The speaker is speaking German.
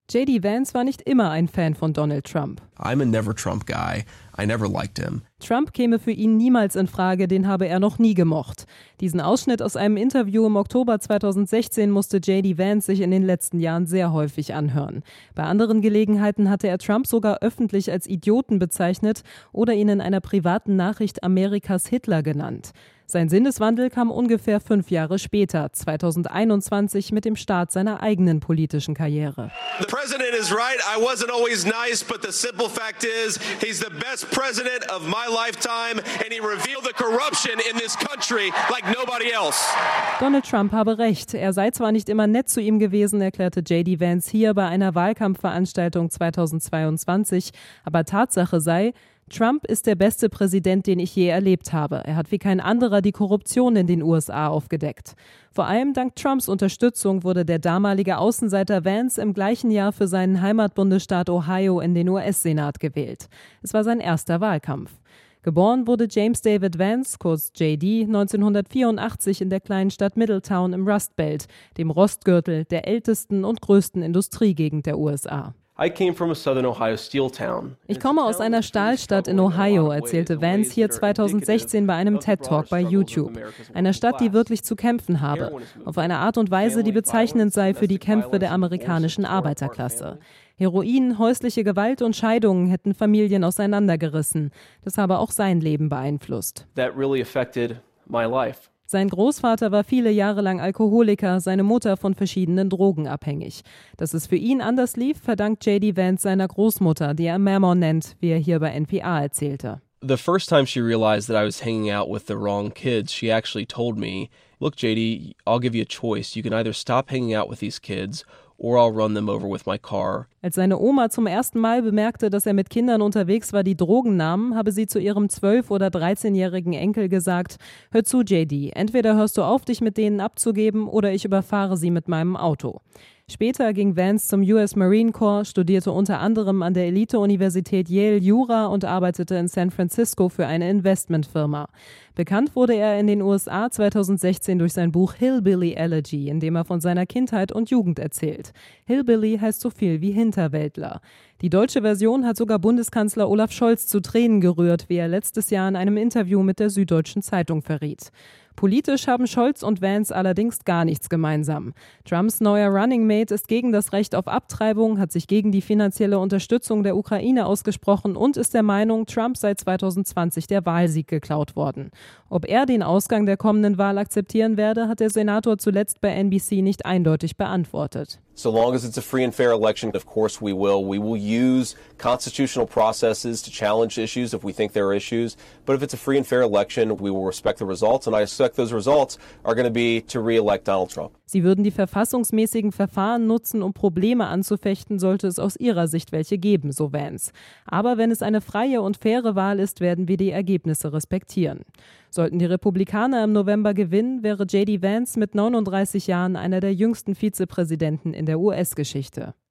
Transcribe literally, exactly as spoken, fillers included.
J D Vance war nicht immer ein Fan von Donald Trump. I'm a never Trump guy. I never liked him. Trump käme für ihn niemals in Frage, den habe er noch nie gemocht. Diesen Ausschnitt aus einem Interview im Oktober zweitausendsechzehn musste J D Vance sich in den letzten Jahren sehr häufig anhören. Bei anderen Gelegenheiten hatte er Trump sogar öffentlich als Idioten bezeichnet oder ihn in einer privaten Nachricht Amerikas Hitler genannt. Sein Sinneswandel kam ungefähr fünf Jahre später, zweitausendeinundzwanzig, mit dem Start seiner eigenen politischen Karriere. The president is right. I wasn't always nice, but the simple fact is he's the best president of my lifetime and he revealed the corruption in this country like nobody else. Donald Trump habe recht. Er sei zwar nicht immer nett zu ihm gewesen, erklärte J D Vance hier bei einer Wahlkampfveranstaltung zweitausendzweiundzwanzig, aber Tatsache sei, Trump ist der beste Präsident, den ich je erlebt habe. Er hat wie kein anderer die Korruption in den U S A aufgedeckt. Vor allem dank Trumps Unterstützung wurde der damalige Außenseiter Vance im gleichen Jahr für seinen Heimatbundesstaat Ohio in den U S-Senat gewählt. Es war sein erster Wahlkampf. Geboren wurde James David Vance, kurz J D, neunzehnhundertvierundachtzig in der kleinen Stadt Middletown im Rust Belt, dem Rostgürtel der ältesten und größten Industriegegend der U S A. Ich komme aus einer Stahlstadt in Ohio, erzählte Vance hier zweitausendsechzehn bei einem TED-Talk bei YouTube. Einer Stadt, die wirklich zu kämpfen habe. Auf eine Art und Weise, die bezeichnend sei für die Kämpfe der amerikanischen Arbeiterklasse. Heroin, häusliche Gewalt und Scheidungen hätten Familien auseinandergerissen. Das habe auch sein Leben beeinflusst. That really affected my life. Sein Großvater war viele Jahre lang Alkoholiker, seine Mutter von verschiedenen Drogen abhängig. Dass es für ihn anders lief, verdankt J D Vance seiner Großmutter, die er Mammon nennt, wie er hier bei N P R erzählte. The first time she realized that I was hanging out with the wrong kids, she actually told me, "Look, J D, I'll give you a choice. You can either stop hanging out with these kids or I'll run them over with my car." Als seine Oma zum ersten Mal bemerkte, dass er mit Kindern unterwegs war, die Drogen nahmen, habe sie zu ihrem zwölf- oder dreizehnjährigen Enkel gesagt: Hör zu, J D, entweder hörst du auf, dich mit denen abzugeben, oder ich überfahre sie mit meinem Auto. Später ging Vance zum U S Marine Corps, studierte unter anderem an der Elite-Universität Yale Jura und arbeitete in San Francisco für eine Investmentfirma. Bekannt wurde er in den U S A zweitausendsechzehn durch sein Buch Hillbilly Elegy, in dem er von seiner Kindheit und Jugend erzählt. Hillbilly heißt so viel wie Hinterwäldler. Die deutsche Version hat sogar Bundeskanzler Olaf Scholz zu Tränen gerührt, wie er letztes Jahr in einem Interview mit der Süddeutschen Zeitung verriet. Politisch haben Scholz und Vance allerdings gar nichts gemeinsam. Trumps neuer Running Mate ist gegen das Recht auf Abtreibung, hat sich gegen die finanzielle Unterstützung der Ukraine ausgesprochen und ist der Meinung, Trump sei zweitausendzwanzig der Wahlsieg geklaut worden. Ob er den Ausgang der kommenden Wahl akzeptieren werde, hat der Senator zuletzt bei N B C nicht eindeutig beantwortet. So long as it's a free and fair election, of course we will. We will use constitutional processes to challenge issues if we think there are issues. But if it's a free and fair election, we will respect the results. And I expect those results are going to be to re-elect Donald Trump. Sie würden die verfassungsmäßigen Verfahren nutzen, um Probleme anzufechten, sollte es aus ihrer Sicht welche geben, so Vance. Aber wenn es eine freie und faire Wahl ist, werden wir die Ergebnisse respektieren. Sollten die Republikaner im November gewinnen, wäre J D Vance mit neununddreißig Jahren einer der jüngsten Vizepräsidenten in der U S-Geschichte.